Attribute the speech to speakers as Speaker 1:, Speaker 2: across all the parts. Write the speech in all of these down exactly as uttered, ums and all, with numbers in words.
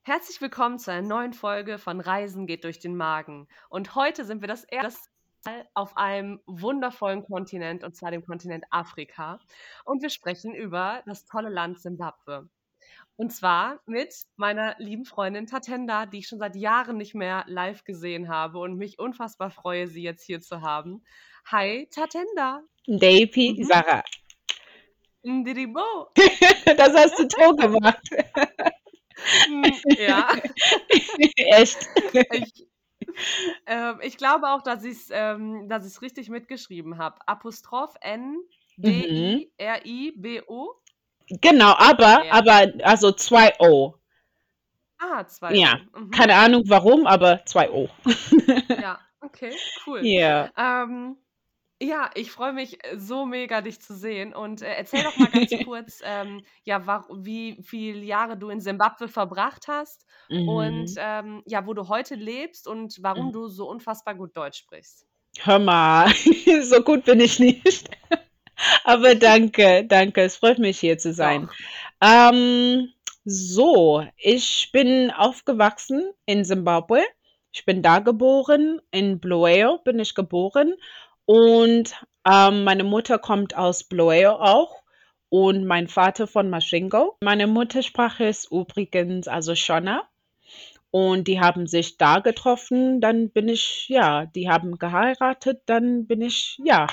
Speaker 1: Herzlich willkommen zu einer neuen Folge von Reisen geht durch den Magen. Und heute sind wir das erste Mal auf einem wundervollen Kontinent, und zwar dem Kontinent Afrika. Und wir sprechen über das tolle Land Simbabwe. Und zwar mit meiner lieben Freundin Tatenda, die ich schon seit Jahren nicht mehr live gesehen habe und mich unfassbar freue, sie jetzt hier zu haben. Hi, Tatenda.
Speaker 2: Davy,
Speaker 1: Mhm.
Speaker 2: Sarah.
Speaker 1: Ndiribo.
Speaker 2: Das hast du toll gemacht.
Speaker 1: Mm, Ja,
Speaker 2: Echt.
Speaker 1: ich, ähm, ich glaube auch, dass ich es ähm, dass ich's richtig mitgeschrieben habe. Apostroph N D
Speaker 2: Mhm.
Speaker 1: I R I B O.
Speaker 2: Genau, aber,
Speaker 1: Ja.
Speaker 2: aber, also zwei O.
Speaker 1: Ah, zwei
Speaker 2: Ja,
Speaker 1: O. Mhm.
Speaker 2: keine Ahnung warum, aber zwei O.
Speaker 1: Ja, okay, cool.
Speaker 2: Ja.
Speaker 1: Ähm, ja, ich freue mich äh, so mega, dich zu sehen. Und äh, erzähl doch mal ganz kurz, ähm, ja, wa wie viele Jahre du in Simbabwe verbracht hast und
Speaker 2: Mhm.
Speaker 1: ähm, ja, wo du heute lebst und warum du so unfassbar gut Deutsch sprichst.
Speaker 2: Hör mal, so gut bin ich nicht. Aber danke, danke. Es freut mich, hier zu sein.
Speaker 1: Doch.
Speaker 2: Ähm, so, ich bin aufgewachsen in Simbabwe. Ich bin da geboren. In Bulawayo bin ich geboren. Und ähm, meine Mutter kommt aus Bulawayo auch. Und mein Vater von Masvingo. Meine Muttersprache ist übrigens also Shona. Und die haben sich da getroffen, dann bin ich, ja, die haben geheiratet, dann bin ich, ja.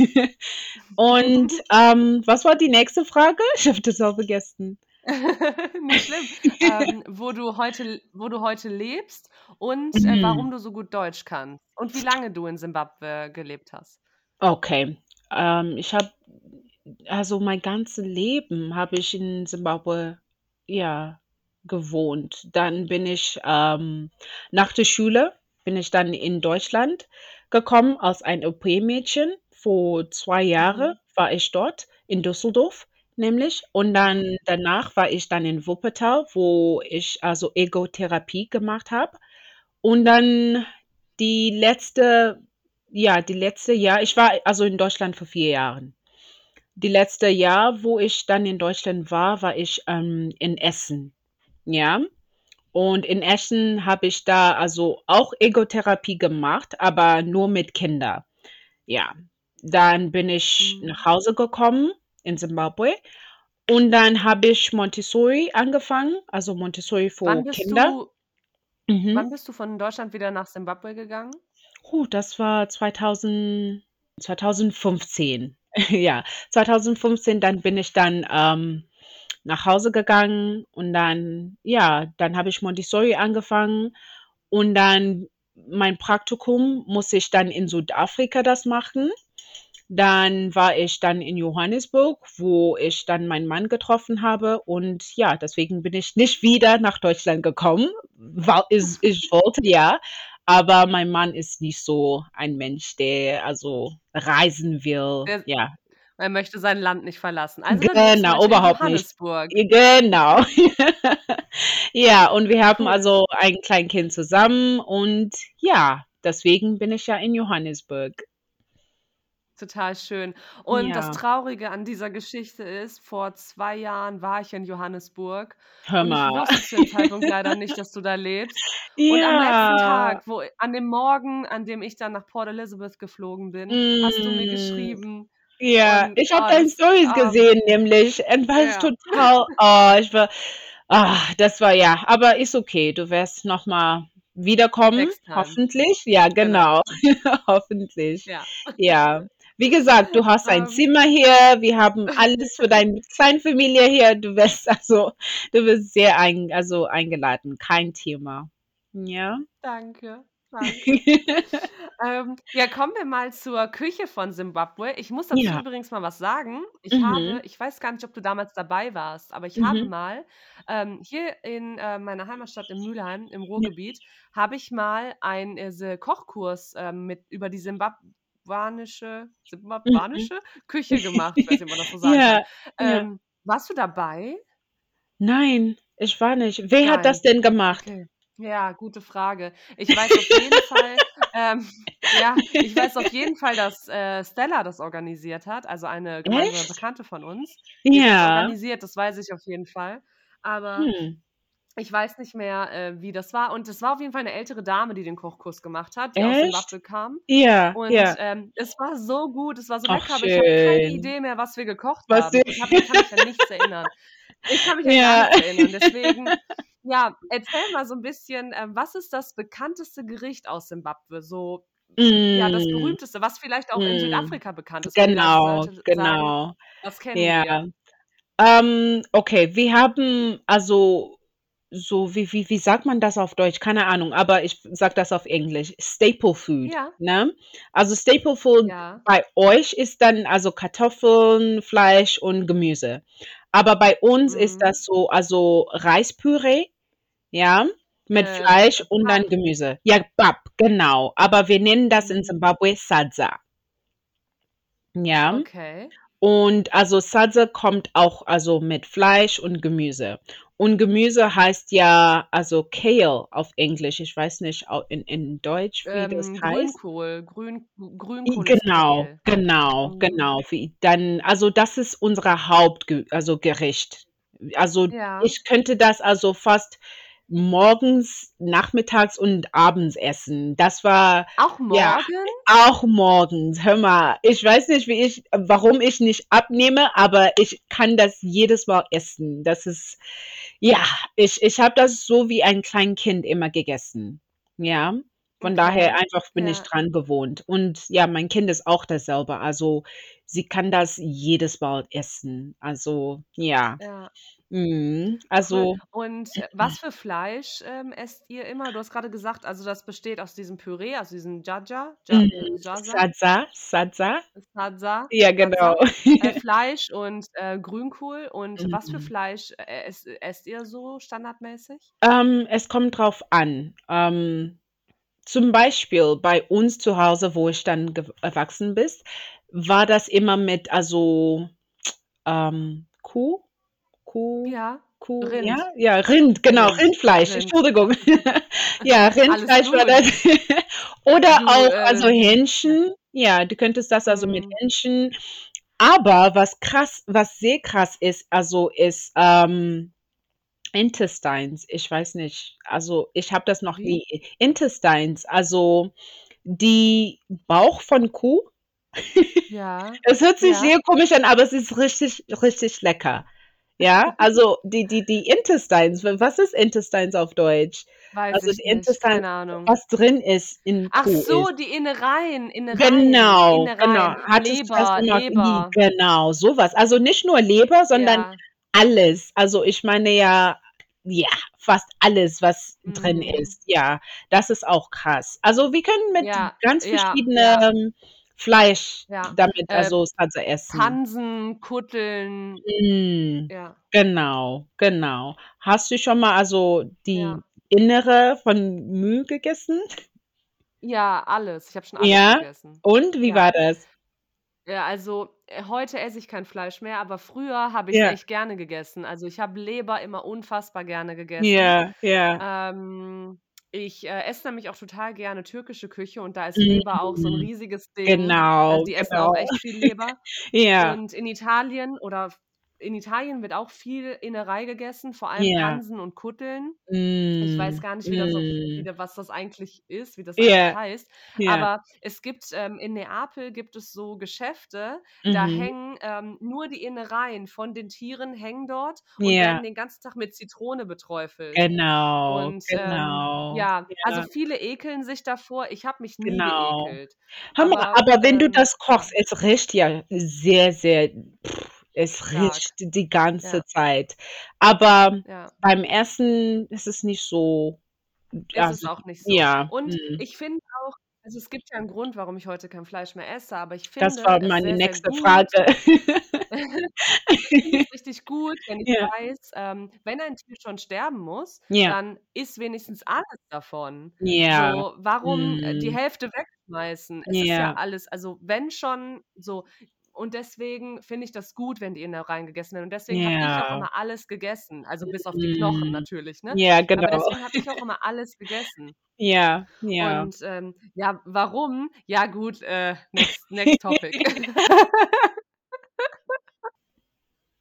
Speaker 2: Und ähm, was war die nächste Frage? Ich habe das auch vergessen.
Speaker 1: Nicht schlimm. Ähm, wo du heute wo du heute lebst und, äh, warum
Speaker 2: Mhm.
Speaker 1: du so gut Deutsch kannst und wie lange du in Simbabwe gelebt hast.
Speaker 2: Okay. Ähm, ich habe, also mein ganzes Leben habe ich in Simbabwe, ja, gewohnt. Dann bin ich ähm, nach der Schule bin ich dann in Deutschland gekommen als ein Au pair-Mädchen. Vor zwei Jahre
Speaker 1: Mhm.
Speaker 2: war ich dort in Düsseldorf nämlich. Und
Speaker 1: Mhm.
Speaker 2: dann danach war ich dann in Wuppertal, wo ich also Ergotherapie gemacht habe. Und dann die letzte, ja, die letzte Jahr, ich war also in Deutschland vor vier Jahren. Die letzte Jahr, wo ich dann in Deutschland war, war ich ähm, in Essen. Ja. Und in Essen habe ich da also auch Ergotherapie gemacht, aber nur mit Kindern. Ja. Dann bin ich nach
Speaker 1: Mhm.
Speaker 2: Hause gekommen in Simbabwe und dann habe ich Montessori angefangen, also Montessori
Speaker 1: Wann
Speaker 2: für
Speaker 1: bist
Speaker 2: Kinder.
Speaker 1: du
Speaker 2: Mhm.
Speaker 1: wann bist du von Deutschland wieder nach Simbabwe gegangen?
Speaker 2: Huh, das war zweitausend zweitausendfünfzehn. Ja, zweitausendfünfzehn, dann bin ich dann ähm, nach Hause gegangen und dann, ja, dann habe ich Montessori angefangen und dann mein Praktikum muss ich dann in Südafrika das machen. Dann war ich dann in Johannesburg, wo ich dann meinen Mann getroffen habe und ja, deswegen bin ich nicht wieder nach Deutschland gekommen. Wa is ich wollte, ja, aber mein Mann ist nicht so ein Mensch, der also reisen will.
Speaker 1: Er
Speaker 2: Ja,
Speaker 1: er möchte sein Land nicht verlassen. Also, dann lebst du
Speaker 2: genau,
Speaker 1: heute in
Speaker 2: überhaupt nicht.
Speaker 1: Johannesburg.
Speaker 2: Genau. Ja, und wir haben
Speaker 1: Cool.
Speaker 2: also ein Kleinkind zusammen und ja, deswegen bin ich ja in Johannesburg.
Speaker 1: Total schön. Und das
Speaker 2: Ja,
Speaker 1: Traurige an dieser Geschichte ist, vor zwei Jahren war ich in Johannesburg
Speaker 2: hör
Speaker 1: und ich
Speaker 2: mal.
Speaker 1: wusste zu dem Zeitpunkt leider nicht, dass du da lebst. Und am letzten
Speaker 2: Ja.
Speaker 1: Tag, wo an dem Morgen, an dem ich dann nach Port Elizabeth geflogen bin, hast du mir
Speaker 2: Hm,
Speaker 1: geschrieben
Speaker 2: ja,
Speaker 1: und,
Speaker 2: ich habe
Speaker 1: oh,
Speaker 2: deine
Speaker 1: das
Speaker 2: Stories
Speaker 1: ah,
Speaker 2: gesehen nämlich und war es
Speaker 1: ja,
Speaker 2: total, oh, ich war, ah, das war ja, aber ist okay. Du wirst noch mal wiederkommen,
Speaker 1: next time.
Speaker 2: hoffentlich. Ja,
Speaker 1: Genau,
Speaker 2: genau, hoffentlich.
Speaker 1: ja.
Speaker 2: Ja. Wie gesagt, du hast ein
Speaker 1: Ähm,
Speaker 2: Zimmer hier, wir haben alles für deine Kleinfamilie hier. Du wirst also, du wirst sehr ein, also eingeladen, kein Thema. Ja.
Speaker 1: danke, danke. Ähm, ja, kommen wir mal zur Küche von Simbabwe. Ich muss dazu
Speaker 2: Ja.
Speaker 1: übrigens mal was sagen. Ich habe
Speaker 2: Mhm.
Speaker 1: ich weiß gar nicht, ob du damals dabei warst, aber ich habe
Speaker 2: Mhm.
Speaker 1: mal, ähm, hier in, äh, meiner Heimatstadt in Mülheim im
Speaker 2: Ja.
Speaker 1: Ruhrgebiet habe ich mal einen, äh, se Kochkurs, ähm, mit über die simbabwanische
Speaker 2: Mhm.
Speaker 1: simbabwanische Küche gemacht. Ich weiß nicht, ob man das so sagen kann.
Speaker 2: Ja, ja.
Speaker 1: Ähm, warst du dabei?
Speaker 2: Nein, ich war nicht. Wer hat das
Speaker 1: Nein.
Speaker 2: denn gemacht?
Speaker 1: Okay. Ja, gute Frage. Ich weiß auf jeden Fall ähm, ja, ich weiß auf jeden Fall, dass, äh, Stella das organisiert hat, also eine gemeinsame
Speaker 2: Echt?
Speaker 1: Bekannte von uns. Die hat das
Speaker 2: Ja.
Speaker 1: organisiert, das weiß ich auf jeden Fall. Aber
Speaker 2: Hm.
Speaker 1: Ich weiß nicht mehr, äh, wie das war. Und es war auf jeden Fall 'ne ältere Dame, die den Kochkurs gemacht hat, die aus
Speaker 2: Echt?
Speaker 1: Simbabwe kam.
Speaker 2: Ja,
Speaker 1: Und,
Speaker 2: ja.
Speaker 1: ähm, es war so gut, es war so
Speaker 2: Ach
Speaker 1: lecker, aber ich habe keine
Speaker 2: schön.
Speaker 1: Idee mehr, was wir gekocht
Speaker 2: Was
Speaker 1: haben.
Speaker 2: sie
Speaker 1: Ich habe ich kann mich an nichts erinnern. Ich kann mich an gar
Speaker 2: Ja.
Speaker 1: nichts erinnern. Deswegen, ja, erzähl mal so 'n bisschen, ähm, was ist das bekannteste Gericht aus Simbabwe? So, ja, das
Speaker 2: Hm.
Speaker 1: berühmteste, was vielleicht auch in
Speaker 2: Hm.
Speaker 1: Südafrika bekannt ist, wo die Leute
Speaker 2: Genau,
Speaker 1: Leute sagen:
Speaker 2: genau.
Speaker 1: „Das kennen
Speaker 2: Ja.
Speaker 1: wir.“
Speaker 2: Ähm, okay, wir haben also so wie wie wie sagt man das auf Deutsch? Keine Ahnung, aber ich sage das auf Englisch. Staple Food,
Speaker 1: Ja.
Speaker 2: ne? Also Staple Food
Speaker 1: Ja.
Speaker 2: bei euch ist dann also Kartoffeln, Fleisch und Gemüse. Aber bei uns ist
Speaker 1: Mhm.
Speaker 2: das so also Reispüree, ja, mit
Speaker 1: Äh,
Speaker 2: Fleisch und dann
Speaker 1: Pap.
Speaker 2: Gemüse. Ja, Pap, genau. Aber wir nennen das in
Speaker 1: Mhm.
Speaker 2: Simbabwe Sadza. Ja.
Speaker 1: Okay.
Speaker 2: Und also Sadza kommt auch also mit Fleisch und Gemüse. Und Gemüse heißt ja also Kale auf Englisch. Ich weiß nicht au in in Deutsch, wie das
Speaker 1: Ähm,
Speaker 2: heißt.
Speaker 1: Grünkohl. Grün
Speaker 2: I
Speaker 1: Grünkohl ist
Speaker 2: genau,
Speaker 1: Kale.
Speaker 2: genau,
Speaker 1: Mhm.
Speaker 2: genau. Wie dann also das ist unser Hauptge also Gericht. Also,
Speaker 1: Ja.
Speaker 2: ich könnte das also fast morgens, nachmittags und abends essen. Das war
Speaker 1: Auch
Speaker 2: ja,
Speaker 1: morgens?
Speaker 2: auch morgens. Hör mal, ich weiß nicht, wie ich warum ich nicht abnehme, aber ich kann das jedes Mal essen. Das ist ja, ich ich habe das so wie ein Kleinkind immer gegessen. Ja, von daher
Speaker 1: Okay,
Speaker 2: einfach bin ich
Speaker 1: ja.
Speaker 2: dran gewohnt. Und ja, mein Kind ist auch dasselbe. Also, sie kann das jedes Mal essen. Also, ja.
Speaker 1: Ja.
Speaker 2: Mhm.
Speaker 1: Cool.
Speaker 2: Also
Speaker 1: Und, äh, was für Fleisch, ähm, esst ihr immer? Du hast grade gesagt, also das besteht aus diesem Püree, aus diesem Djadja, Dja
Speaker 2: Mhm.
Speaker 1: äh, Jaza?
Speaker 2: Sadza, Sadza.
Speaker 1: Sadza,
Speaker 2: Ja, genau.
Speaker 1: Sadza, äh, Fleisch und, äh, Grünkohl. Und was für
Speaker 2: Mhm.
Speaker 1: Fleisch, äh, ess esst ihr so standardmäßig?
Speaker 2: Ähm, es kommt drauf an. Ähm, zum Beispiel bei uns zu Hause, wo ich dann gew erwachsen bist, war das immer mit also, ähm, Kuh Kuh
Speaker 1: Ja,
Speaker 2: Kuh, ja?
Speaker 1: Rind.
Speaker 2: Ja, Rind, genau,
Speaker 1: Rind,
Speaker 2: Rindfleisch,
Speaker 1: Rind.
Speaker 2: Entschuldigung. Ja,
Speaker 1: Alles
Speaker 2: Rindfleisch war
Speaker 1: gut.
Speaker 2: das. Oder
Speaker 1: Du,
Speaker 2: auch
Speaker 1: äh
Speaker 2: also
Speaker 1: ja.
Speaker 2: Hähnchen. Ja, du könntest das also mit
Speaker 1: Mhm.
Speaker 2: Hähnchen aber was krass was sehr krass ist, also ist, ähm, Intestines. Ich weiß nicht, also ich habe das noch
Speaker 1: Wie?
Speaker 2: nie Intestines, also die Bauch von Kuh.
Speaker 1: Ja,
Speaker 2: Es hört sich
Speaker 1: ja.
Speaker 2: sehr komisch an, aber es ist richtig, richtig lecker. Ja, also die die die Intestines. W was ist Intestines auf Deutsch?
Speaker 1: Weiß
Speaker 2: Also
Speaker 1: ich
Speaker 2: die
Speaker 1: nicht,
Speaker 2: Intestines,
Speaker 1: keine Ahnung.
Speaker 2: was drin ist in
Speaker 1: Ach
Speaker 2: Kuh
Speaker 1: so,
Speaker 2: ist.
Speaker 1: die Innereien, Innereien,
Speaker 2: Genau, genau.
Speaker 1: Innereien,
Speaker 2: Hattest du das
Speaker 1: Leber,
Speaker 2: immer i
Speaker 1: Leber.
Speaker 2: genau, so was. Also nicht nur Leber, sondern
Speaker 1: Ja.
Speaker 2: alles. Also ich meine ja ja, fast alles, was drin
Speaker 1: Mhm.
Speaker 2: ist. Ja, das ist auch krass. Also wir können mit
Speaker 1: Ja,
Speaker 2: ganz
Speaker 1: ja, ja.
Speaker 2: verschiedenem Fleisch
Speaker 1: Ja,
Speaker 2: damit
Speaker 1: äh,
Speaker 2: also Sadza essen.
Speaker 1: Pansen, Kutteln.
Speaker 2: Mhm.
Speaker 1: Ja.
Speaker 2: Genau, genau. Hast du schon mal also die
Speaker 1: Ja.
Speaker 2: Innere von Mühl gegessen?
Speaker 1: Ja, alles. Ich habe schon alles
Speaker 2: Ja?
Speaker 1: gegessen.
Speaker 2: Und wie
Speaker 1: Ja.
Speaker 2: war das?
Speaker 1: Ja, also, äh, heute esse ich kein Fleisch mehr, aber früher habe ich's
Speaker 2: Ja.
Speaker 1: echt gerne gegessen. Also, ich habe Leber immer unfassbar gerne gegessen.
Speaker 2: Ja, ja.
Speaker 1: Ähm, ich, äh, esse nämlich auch total gerne türkische Küche und da ist Leber auch so 'n
Speaker 2: Mhm.
Speaker 1: riesiges Ding. Also,
Speaker 2: Genau,
Speaker 1: die essen auch
Speaker 2: genau.
Speaker 1: echt viel Leber.
Speaker 2: Ja.
Speaker 1: Und in Italien oder f in Italien wird auch viel Innerei gegessen, vor allem
Speaker 2: Ja.
Speaker 1: Pansen und Kutteln. Ich weiß
Speaker 2: Mhm,
Speaker 1: gar nicht, wie das auf wie
Speaker 2: mhm.
Speaker 1: da was das eigentlich ist, wie das eigentlich
Speaker 2: Ja,
Speaker 1: heißt.
Speaker 2: ja.
Speaker 1: Aber es gibt ähm, in Neapel gibt es so Geschäfte, da
Speaker 2: Mhm.
Speaker 1: hängen, ähm, nur die Innereien von den Tieren hängen dort und werden
Speaker 2: Ja.
Speaker 1: den ganzen Tag mit Zitrone beträufelt.
Speaker 2: Genau,
Speaker 1: Und, ähm,
Speaker 2: genau.
Speaker 1: ja, also
Speaker 2: Ja.
Speaker 1: viele ekeln sich davor. Ich habe mich nie
Speaker 2: Genau.
Speaker 1: geekelt.
Speaker 2: Hör mal,
Speaker 1: Aber,
Speaker 2: aber wenn du
Speaker 1: ähm,
Speaker 2: das
Speaker 1: ja.
Speaker 2: kochst, es riecht ja sehr, sehr es
Speaker 1: Stark.
Speaker 2: riecht die ganze
Speaker 1: Ja.
Speaker 2: Zeit. Aber
Speaker 1: Ja.
Speaker 2: beim Essen ist es nicht so
Speaker 1: Ist es
Speaker 2: also
Speaker 1: auch nicht so.
Speaker 2: ja,
Speaker 1: Und
Speaker 2: mhm.
Speaker 1: ich finde auch also es gibt ja 'n Grund, warum ich heute kein Fleisch mehr esse, aber ich
Speaker 2: Das
Speaker 1: finde
Speaker 2: war
Speaker 1: es
Speaker 2: meine
Speaker 1: sehr, sehr
Speaker 2: nächste
Speaker 1: gut
Speaker 2: Frage.
Speaker 1: ich finde es richtig gut, wenn ich
Speaker 2: Ja.
Speaker 1: weiß, ähm, wenn ein Tier schon sterben muss,
Speaker 2: Ja.
Speaker 1: dann iss wenigstens alles davon.
Speaker 2: Ja,
Speaker 1: So, warum, äh, die
Speaker 2: mhm.
Speaker 1: Hälfte wegschmeißen? Es ist ja
Speaker 2: Ja.
Speaker 1: alles also wenn schon so und deswegen finde ich das gut, wenn die Innereien gegessen werden. Und deswegen habe ich auch
Speaker 2: Ja.
Speaker 1: immer alles gegessen, also bis auf die Knochen
Speaker 2: Mhm.
Speaker 1: natürlich, ne?
Speaker 2: Ja,
Speaker 1: Aber
Speaker 2: genau.
Speaker 1: deswegen habe ich auch immer alles gegessen.
Speaker 2: Ja, ja.
Speaker 1: Und, ähm, ja, warum? Ja gut, äh, next next topic.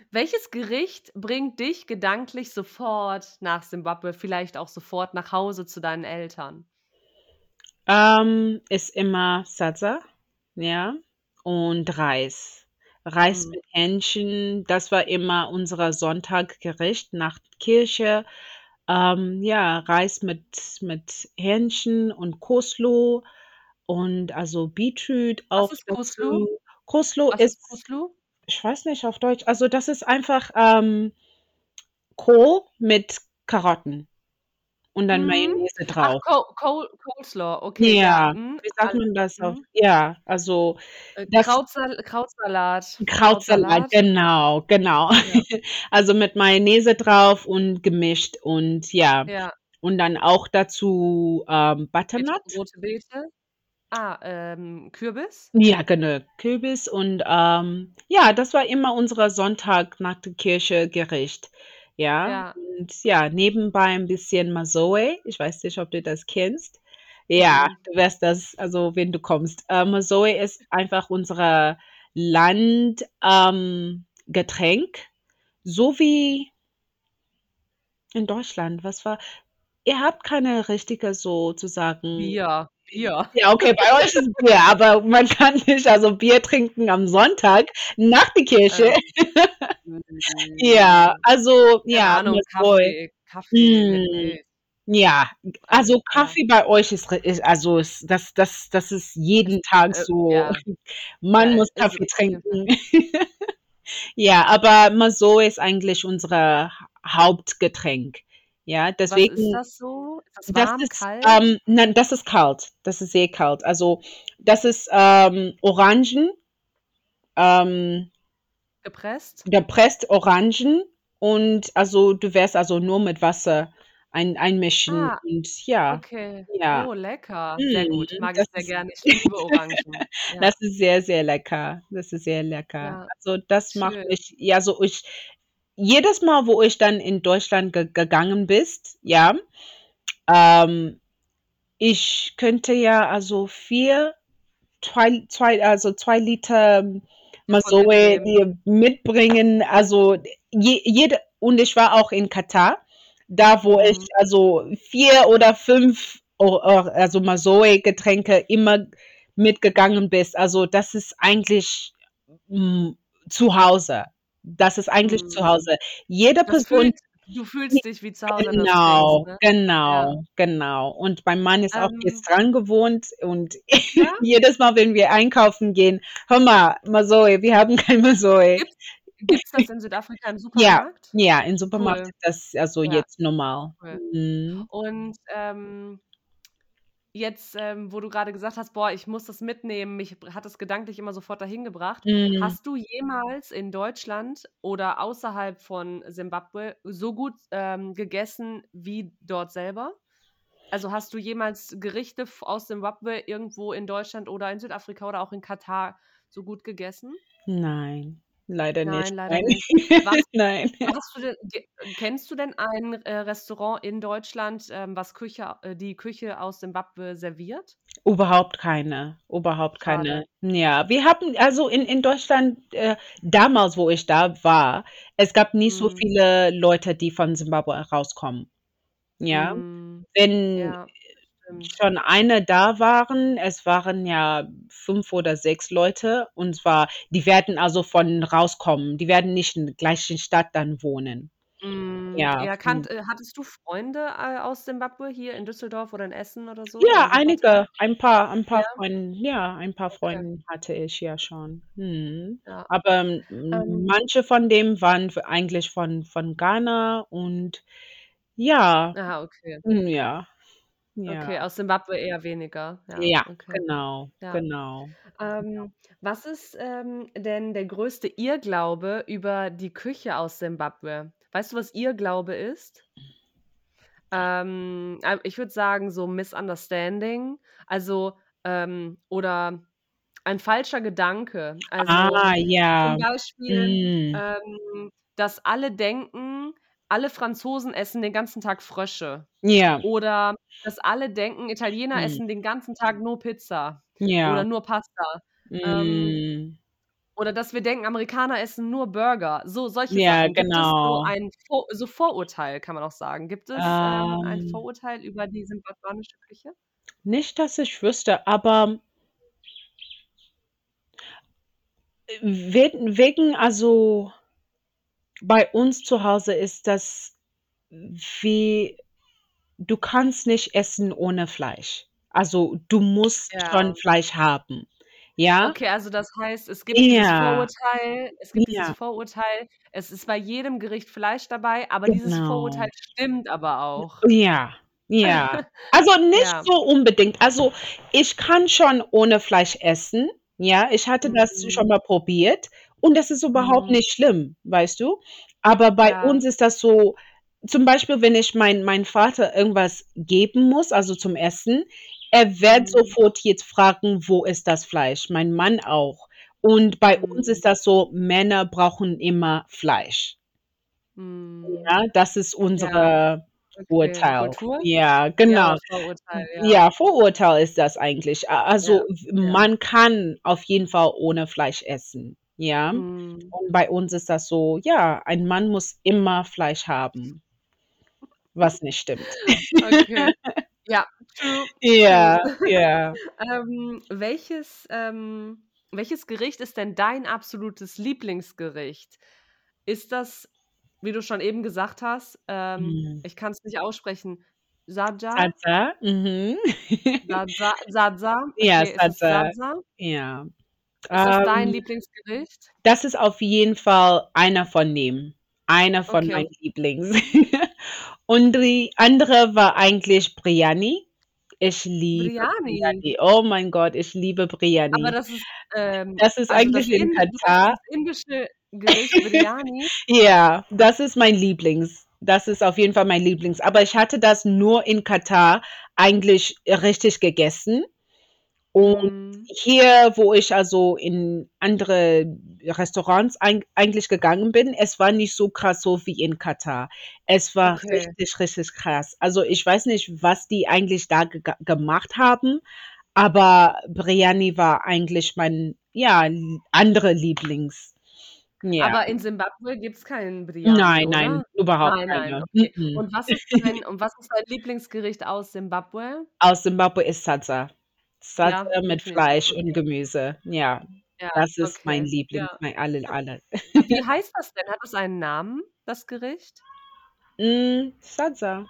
Speaker 1: Welches Gericht bringt dich gedanklich sofort nach Simbabwe, vielleicht auch sofort nach Hause zu deinen Eltern?
Speaker 2: Ähm, ist immer Salsa, ja, und Reis. Reis
Speaker 1: Mhm.
Speaker 2: mit Hähnchen, das war immer unser Sonntaggericht nach Kirche. Ähm, ja, Reis mit mit Hähnchen und Coleslaw und also Beetroot
Speaker 1: Was
Speaker 2: auch
Speaker 1: ist Couscous?
Speaker 2: dazu. Coleslaw
Speaker 1: Was ist
Speaker 2: ist
Speaker 1: Couscous?
Speaker 2: ich weiß nicht auf Deutsch, also das ist einfach, ähm, Kohl mit Karotten und dann
Speaker 1: Mhm.
Speaker 2: Mayonnaise
Speaker 1: Ach,
Speaker 2: drauf.
Speaker 1: Co Cole Coleslaw, okay, ja,
Speaker 2: Ja,
Speaker 1: mhm,
Speaker 2: wie sagt
Speaker 1: al
Speaker 2: man das auf
Speaker 1: mhm.
Speaker 2: ja, also
Speaker 1: Äh,
Speaker 2: das
Speaker 1: Krautsal Krautsalat.
Speaker 2: Krautsalat,
Speaker 1: Krautsalat?
Speaker 2: genau, genau.
Speaker 1: Ja.
Speaker 2: Also mit Mayonnaise drauf und gemischt und ja.
Speaker 1: Ja.
Speaker 2: Und dann auch dazu, ähm,
Speaker 1: Beete
Speaker 2: Butternut.
Speaker 1: rote Beete? Ah, ähm, Kürbis?
Speaker 2: Ja, genau, Kürbis und, ähm, ja, das war immer unser Sonntag nach der Kirche Gericht, ja?
Speaker 1: Ja.
Speaker 2: Und ja, nebenbei ein bisschen Mazoe. Ich weiß nicht, ob du das kennst. Ja,
Speaker 1: Mm-mm.
Speaker 2: du wirst das also, wenn du kommst. Äh, Mazoe ist einfach unser Land ähm, Getränk, so wie in Deutschland. Was war ihr habt keine richtige sozusagen
Speaker 1: Bier, Bier.
Speaker 2: ja, okay, bei euch ist Bier, aber man kann nicht also Bier trinken am Sonntag nach der Kirche.
Speaker 1: Ähm,
Speaker 2: Ja,
Speaker 1: hm,
Speaker 2: also,
Speaker 1: keine
Speaker 2: ja,
Speaker 1: Ahnung,
Speaker 2: Mazoe.
Speaker 1: Kaffee Kaffee mit
Speaker 2: Hm,
Speaker 1: Milch.
Speaker 2: ja,
Speaker 1: Also,
Speaker 2: also
Speaker 1: ja.
Speaker 2: Kaffee bei euch ist ri ist also ist das das das ist
Speaker 1: Ist,
Speaker 2: jeden Tag
Speaker 1: äh,
Speaker 2: so,
Speaker 1: ja.
Speaker 2: man
Speaker 1: Ja,
Speaker 2: muss
Speaker 1: ist
Speaker 2: Kaffee
Speaker 1: auf jeden Fall.
Speaker 2: trinken. Ja, aber Mazoe ist eigentlich unser Ha Hauptgetränk, ja?
Speaker 1: Was ist
Speaker 2: Deswegen
Speaker 1: das so? Ist das
Speaker 2: das
Speaker 1: warm,
Speaker 2: ist,
Speaker 1: kalt?
Speaker 2: ähm nein, das ist kalt. Das ist sehr kalt. Also, das ist, ähm, Orangen ähm
Speaker 1: Gepresst?
Speaker 2: gepresst Orangen und also, du wirst also nur mit Wasser ein einmischen
Speaker 1: Ah,
Speaker 2: und ja,
Speaker 1: okay.
Speaker 2: ja.
Speaker 1: Oh, lecker. Sehr
Speaker 2: Mhm,
Speaker 1: gut. Mag ich
Speaker 2: das
Speaker 1: sehr
Speaker 2: ist
Speaker 1: gerne. Ich liebe Orangen.
Speaker 2: das
Speaker 1: Ja.
Speaker 2: ist sehr, sehr lecker. Das ist sehr lecker.
Speaker 1: Ja,
Speaker 2: Also, das macht
Speaker 1: schön.
Speaker 2: mich ja, so ich jedes Mal, wo ich dann in Deutschland ge gegangen bist, ja, ähm, ich könnte ja also vier, zwei zwei also zwei Liter
Speaker 1: Davon
Speaker 2: Mazoe
Speaker 1: mitnehmen.
Speaker 2: dir mitbringen. Also, je jede und ich war auch in Katar, da wo ich
Speaker 1: Mhm.
Speaker 2: also vier oder fünf o o also Mazoe-Getränke immer mitgegangen bist. Also, das ist eigentlich, hm, zu Hause. Das ist eigentlich zu
Speaker 1: Mhm.
Speaker 2: Hause. Jede
Speaker 1: Das
Speaker 2: Person
Speaker 1: fühlt du fühlst dich wie zu Hause, wenn du das trinkst,
Speaker 2: genau,
Speaker 1: ne? Ja.
Speaker 2: genau, genau. Und mein Mann ist auch
Speaker 1: Ähm
Speaker 2: jetzt dran gewohnt und
Speaker 1: Ja?
Speaker 2: jedes Mal, wenn wir einkaufen gehen: „Hör mal, Mazoe, wir haben kein Mazoe.“
Speaker 1: Gibt's gibt's das in Südafrika im
Speaker 2: Ja,
Speaker 1: Supermarkt?
Speaker 2: ja, im Supermarkt
Speaker 1: Cool.
Speaker 2: ist das also
Speaker 1: Ja,
Speaker 2: jetzt normal.
Speaker 1: cool.
Speaker 2: Mhm.
Speaker 1: Und, ähm jetzt, ähm, wo du grade gesagt hast: „Boah, ich muss das mitnehmen, mich br hat das gedanklich immer sofort dahin gebracht.“
Speaker 2: Mhm.
Speaker 1: Hast du jemals in Deutschland oder außerhalb von Simbabwe so gut, ähm, gegessen wie dort selber? Also, hast du jemals Gerichte f aus Simbabwe irgendwo in Deutschland oder in Südafrika oder auch in Katar so gut gegessen?
Speaker 2: Nein, leider nicht.
Speaker 1: Nein, leider
Speaker 2: Nein,
Speaker 1: nicht. Warst
Speaker 2: nein.
Speaker 1: hast du denn ge kennst du denn ein, äh, Restaurant in Deutschland, ähm, was Küche äh, die Küche aus Simbabwe serviert?
Speaker 2: Überhaupt keine, überhaupt
Speaker 1: Schade.
Speaker 2: keine. Ja, wir haben also in in Deutschland, äh, damals, wo ich da war, es gab nicht so
Speaker 1: Mhm.
Speaker 2: viele Leute, die von Simbabwe rauskommen, ja?
Speaker 1: Mhm.
Speaker 2: Wenn
Speaker 1: Ja, stimmt.
Speaker 2: schon eine da waren es waren ja fünf oder sechs Leute und zwar die werden also von rauskommen. Die werden nicht in der gleichen Stadt dann wohnen.
Speaker 1: Mhm.
Speaker 2: Ja,
Speaker 1: Ja, kannt
Speaker 2: hm.
Speaker 1: äh, hattest du Freunde, äh, aus Simbabwe hier in Düsseldorf oder in Essen oder so
Speaker 2: Ja,
Speaker 1: in Wuppertal?
Speaker 2: einige, ein paar ein
Speaker 1: Ja?
Speaker 2: paar Freunde ja, ein paar
Speaker 1: Okay.
Speaker 2: Freunde hatte ich ja schon. Mhm.
Speaker 1: Ja.
Speaker 2: Aber, m
Speaker 1: Ähm
Speaker 2: manche von denen waren v eigentlich von von Ghana und ja,
Speaker 1: Ah, okay.
Speaker 2: hm, ja, ja.
Speaker 1: Okay, aus Simbabwe eher weniger. Ja,
Speaker 2: Ja,
Speaker 1: okay.
Speaker 2: genau,
Speaker 1: Ja.
Speaker 2: genau.
Speaker 1: Ähm, was ist, ähm, denn der größte Irrglaube über die Küche aus Simbabwe? Weißt du, was Irrglaube ist? Ähm, ah, ich würde sagen, so Misunderstanding, also, ähm oder ein falscher Gedanke. Also,
Speaker 2: Ah,
Speaker 1: zum
Speaker 2: ja.
Speaker 1: Beispiel,
Speaker 2: Mhm.
Speaker 1: ähm, dass alle denken, alle Franzosen essen den ganzen Tag Frösche
Speaker 2: Ja.
Speaker 1: oder dass alle denken, Italiener
Speaker 2: Mhm.
Speaker 1: essen den ganzen Tag nur Pizza oder
Speaker 2: Ja.
Speaker 1: nur Pasta. Ähm
Speaker 2: Mhm.
Speaker 1: Oder dass wir denken, Amerikaner essen nur Burger, so solche
Speaker 2: Ja,
Speaker 1: Sachen. Gibt es so
Speaker 2: genau.
Speaker 1: ein Vor so Vorurteil, kann man auch sagen. Gibt es, ähm, ein
Speaker 2: Ähm
Speaker 1: Vorurteil über die simbabwanische Küche?
Speaker 2: Nicht, dass ich wüsste, aber we wegen also bei uns zu Hause ist das wie du kannst nicht essen ohne Fleisch. Also, du musst schon
Speaker 1: Ja.
Speaker 2: Fleisch haben, ja?
Speaker 1: Okay, also das heißt, es gibt dieses
Speaker 2: Ja,
Speaker 1: Vorurteil es gibt dieses
Speaker 2: ja,
Speaker 1: Vorurteil, es ist bei jedem Gericht Fleisch dabei, aber dieses Vorurteil
Speaker 2: genau.
Speaker 1: stimmt aber auch.
Speaker 2: Ja, ja. Also, nicht
Speaker 1: Ja.
Speaker 2: so unbedingt. Also, ich kann schon ohne Fleisch essen, ja? Ich hatte das schon
Speaker 1: Mhm.
Speaker 2: mal probiert und das ist überhaupt
Speaker 1: Mhm.
Speaker 2: nicht schlimm, weißt du? Aber bei
Speaker 1: Ja.
Speaker 2: uns ist das so zum Beispiel, wenn ich mein meinem Vater irgendwas geben muss, also zum Essen, er wird
Speaker 1: Mhm.
Speaker 2: sofort jetzt fragen: „Wo ist das Fleisch?“ Mein Mann auch. Und bei uns
Speaker 1: Mhm.
Speaker 2: ist das so, Männer brauchen immer Fleisch.
Speaker 1: Mhm.
Speaker 2: Ja, das ist
Speaker 1: Ja,
Speaker 2: unsere
Speaker 1: okay.
Speaker 2: Urteil.
Speaker 1: Kultur?
Speaker 2: Ja,
Speaker 1: Ja,
Speaker 2: genau.
Speaker 1: oder Vorurteil, ja.
Speaker 2: Ja, Vorurteil ist das eigentlich. A
Speaker 1: Ja,
Speaker 2: also, w
Speaker 1: ja.
Speaker 2: man kann auf jeden Fall ohne Fleisch essen, ja?
Speaker 1: Mhm.
Speaker 2: Und bei uns ist das so, ja, ein Mann muss immer Fleisch haben, was nicht stimmt.
Speaker 1: Okay. Ja, true, true.
Speaker 2: Ja, ja.
Speaker 1: Ähm, welches, ähm welches Gericht ist denn dein absolutes Lieblingsgericht? Ist das, wie du schon eben gesagt hast, ähm,
Speaker 2: Mhm.
Speaker 1: ich kann's nicht aussprechen, Saja?
Speaker 2: Salsa, mhm.
Speaker 1: Sadsa Sadsa?
Speaker 2: Ja,
Speaker 1: Okay, ist es
Speaker 2: Salsa,
Speaker 1: Sadsa?
Speaker 2: ja.
Speaker 1: Ist das dein
Speaker 2: Ähm,
Speaker 1: Lieblingsgericht?
Speaker 2: das ist auf jeden Fall einer von dem. Einer von
Speaker 1: Okay.
Speaker 2: meinen Lieblings. Und die andere war eigentlich Biryani. Ich liebe
Speaker 1: Biryani?
Speaker 2: Biryani. Oh mein Gott, ich liebe
Speaker 1: Aber
Speaker 2: Biryani.
Speaker 1: das ist, ähm
Speaker 2: Das ist
Speaker 1: also das
Speaker 2: eigentlich in
Speaker 1: Indi du meinst
Speaker 2: Katar.
Speaker 1: das indische Gericht Biryani?
Speaker 2: Ja, das ist mein Lieblings. Das ist auf jeden Fall mein Lieblings. Aber ich hatte das nur in Katar eigentlich richtig gegessen. Und
Speaker 1: Mhm.
Speaker 2: hier, wo ich also in andere Restaurants eig eigentlich gegangen bin, es war nicht so krass so wie in Katar. Es war
Speaker 1: Okay.
Speaker 2: richtig, richtig krass. Also, ich weiß nicht, was die eigentlich da gega gemacht haben, aber Biryani war eigentlich mein, ja, l andere Lieblings. Ja.
Speaker 1: Aber in Simbabwe gibt's keinen Biryani,
Speaker 2: Nein, nein,
Speaker 1: oder?
Speaker 2: überhaupt
Speaker 1: Nein, nein,
Speaker 2: keine.
Speaker 1: okay.
Speaker 2: Mm-mm.
Speaker 1: Und was ist dein und was ist dein Lieblingsgericht aus Simbabwe?
Speaker 2: Aus Simbabwe ist Salsa.
Speaker 1: Ja,
Speaker 2: Salsa mit
Speaker 1: definitiv,
Speaker 2: Fleisch und
Speaker 1: okay.
Speaker 2: Gemüse. Ja,
Speaker 1: Ja,
Speaker 2: das ist mein
Speaker 1: okay,
Speaker 2: Lieblings,
Speaker 1: ja.
Speaker 2: mein aller aller.
Speaker 1: Wie heißt das denn? Hat das einen Namen, das Gericht?
Speaker 2: Hm, Salsa.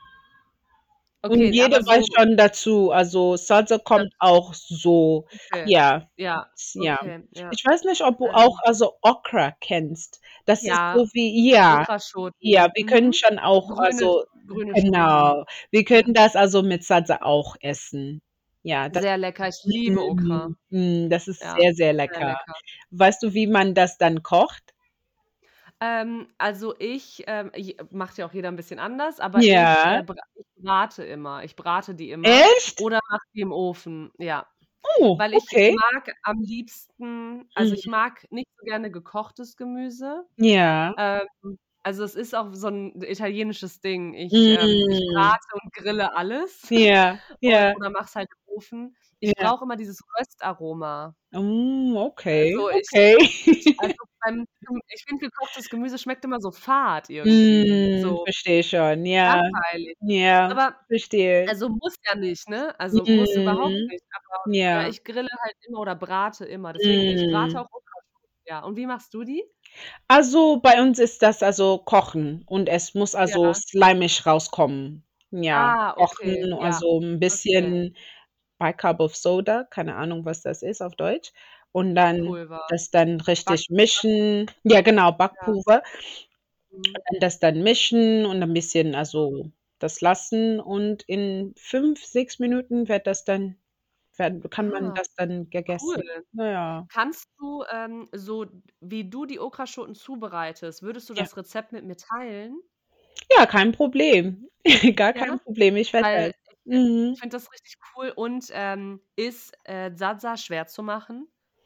Speaker 2: Und
Speaker 1: Okay,
Speaker 2: jeder
Speaker 1: aber
Speaker 2: weiß
Speaker 1: so
Speaker 2: schon dazu, also Salsa
Speaker 1: das
Speaker 2: kommt auch so,
Speaker 1: okay.
Speaker 2: ja,
Speaker 1: Ja,
Speaker 2: ja.
Speaker 1: okay, ja.
Speaker 2: Ich weiß nicht, ob du auch
Speaker 1: Ähm,
Speaker 2: also Okra kennst. Das ist
Speaker 1: ja,
Speaker 2: so wie ja, ja,
Speaker 1: Okraschoten.
Speaker 2: wir können
Speaker 1: Mhm.
Speaker 2: schon auch
Speaker 1: Grüne
Speaker 2: also
Speaker 1: grüne Schoten.
Speaker 2: genau, wir
Speaker 1: Ja.
Speaker 2: können das also mit Salsa auch essen. Ja, das
Speaker 1: Sehr lecker, ich liebe Okra.
Speaker 2: mhm, mhm, das ist
Speaker 1: Ja,
Speaker 2: sehr, sehr
Speaker 1: sehr
Speaker 2: lecker.
Speaker 1: lecker.
Speaker 2: Weißt du, wie man das dann kocht?
Speaker 1: Ähm, also ich, ähm j macht ja auch jeder 'n bisschen anders, aber ich,
Speaker 2: Ja.
Speaker 1: äh, bra ich brate immer. Ich brate die immer
Speaker 2: Echt?
Speaker 1: oder mache die im Ofen, ja.
Speaker 2: Oh,
Speaker 1: Weil ich
Speaker 2: okay.
Speaker 1: mag am liebsten also, ich
Speaker 2: Mhm.
Speaker 1: mag nicht so gerne gekochtes Gemüse.
Speaker 2: Ja.
Speaker 1: Ähm, also, es ist auch so 'n italienisches Ding. Ich, ähm ich
Speaker 2: Hm.
Speaker 1: brate und grille alles
Speaker 2: Ja,
Speaker 1: und
Speaker 2: ja,
Speaker 1: oder mache es halt im Ofen. Ich
Speaker 2: ja.
Speaker 1: brauche immer dieses Röstaroma.
Speaker 2: Hm, okay,
Speaker 1: Also, ich
Speaker 2: okay.
Speaker 1: ich also, beim hm, ich finde, gekochtes Gemüse schmeckt immer so fad irgendwie,
Speaker 2: Hm,
Speaker 1: so
Speaker 2: verstehe schon, ja,
Speaker 1: langweilig.
Speaker 2: ja,
Speaker 1: Aber
Speaker 2: verstehe.
Speaker 1: also, muss ja nicht, ne? Also, muss überhaupt
Speaker 2: Mhm,
Speaker 1: nicht, aber ja,
Speaker 2: ja,
Speaker 1: ich grille halt immer oder brate immer. Deswegen ich brate
Speaker 2: mhm.
Speaker 1: auch Okraschoten, ja. Und wie machst du die?
Speaker 2: Also, bei uns ist das also Kochen und es muss also
Speaker 1: Ja.
Speaker 2: schleimig rauskommen. Ja,
Speaker 1: Ah, okay,
Speaker 2: kochen,
Speaker 1: ja,
Speaker 2: also 'n
Speaker 1: okay.
Speaker 2: bisschen Bicarb of Soda, keine Ahnung, was das ist auf Deutsch. Und dann
Speaker 1: Backpulver,
Speaker 2: das dann richtig
Speaker 1: Backpulver,
Speaker 2: mischen. Ja, genau,
Speaker 1: ja.
Speaker 2: Backpulver.
Speaker 1: Mhm.
Speaker 2: Und das dann mischen und ein bisschen also das lassen und in fünf sechs Minuten wird das dann werden kann man
Speaker 1: Ah,
Speaker 2: das dann
Speaker 1: cool.
Speaker 2: gegessen. Na ja.
Speaker 1: Kannst du, ähm, so wie du die Okraschoten zubereitest, würdest du
Speaker 2: Ja.
Speaker 1: das Rezept mit mir teilen?
Speaker 2: Ja, kein Problem. Gar
Speaker 1: Ja?
Speaker 2: kein Problem, ich werde
Speaker 1: Weil
Speaker 2: das.
Speaker 1: ich finde ich
Speaker 2: Mhm.
Speaker 1: finde das richtig cool und, ähm, ist, äh, Salsa schwer zu machen?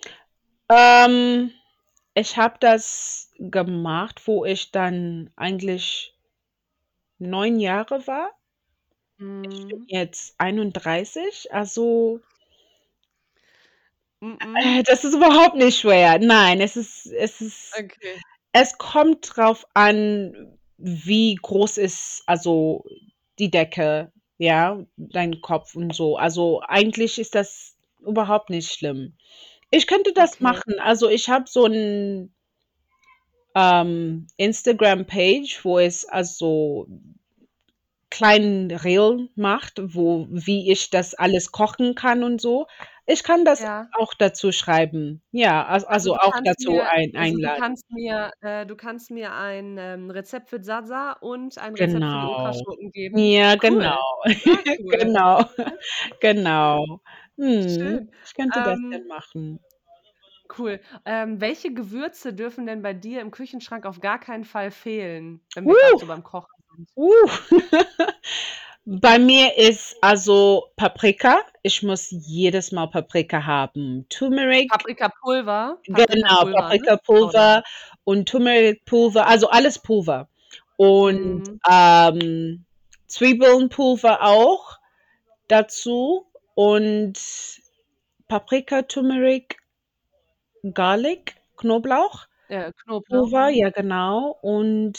Speaker 2: Ähm, ich habe das gemacht, wo ich dann eigentlich neun Jahre war. Ich bin
Speaker 1: Mhm.
Speaker 2: jetzt einunddreißig, also
Speaker 1: Mm-mm.
Speaker 2: Äh, das ist überhaupt nicht schwer. Nein, es ist es ist
Speaker 1: Okay.
Speaker 2: es kommt drauf an, wie groß ist also die Decke, ja, dein Kopf und so. Also, eigentlich ist das überhaupt nicht schlimm. Ich könnte das
Speaker 1: Okay.
Speaker 2: machen. Also, ich habe so 'n ähm, Instagram-Page, wo es also kleinen Reel macht, wo wie ich das alles kochen kann und so. Ich kann das
Speaker 1: Ja.
Speaker 2: auch dazu schreiben. Ja, als
Speaker 1: Also,
Speaker 2: also
Speaker 1: du
Speaker 2: auch
Speaker 1: kannst
Speaker 2: dazu
Speaker 1: mir
Speaker 2: ein
Speaker 1: also, du
Speaker 2: einladen.
Speaker 1: kannst mir äh, du kannst mir ein, ähm, Rezept für Zaza und ein Rezept für die
Speaker 2: Genau.
Speaker 1: Okraschoten geben?
Speaker 2: Ja,
Speaker 1: Cool.
Speaker 2: genau.
Speaker 1: Sehr cool.
Speaker 2: Genau. Genau. Mhm.
Speaker 1: Schön.
Speaker 2: Ich könnte das dann
Speaker 1: Ähm
Speaker 2: machen.
Speaker 1: Cool. Ähm, welche Gewürze dürfen denn bei dir im Küchenschrank auf gar keinen Fall fehlen, wenn wir grad
Speaker 2: Uh,
Speaker 1: so beim Kochen sind?
Speaker 2: uh. Bei mir ist also Paprika. Ich muss jedes Mal Paprika haben. Turmeric,
Speaker 1: Paprikapulver?
Speaker 2: genau,
Speaker 1: Paprikapulver, ne? Oder
Speaker 2: Paprikapulver und Turmericpulver, also alles Pulver. Und,
Speaker 1: mhm.
Speaker 2: ähm, Zwiebelnpulver auch dazu und Paprika, Turmeric, Garlic, Knoblauch,
Speaker 1: Äh, Knoblauch,
Speaker 2: Pulver,
Speaker 1: mhm.
Speaker 2: ja genau. Und,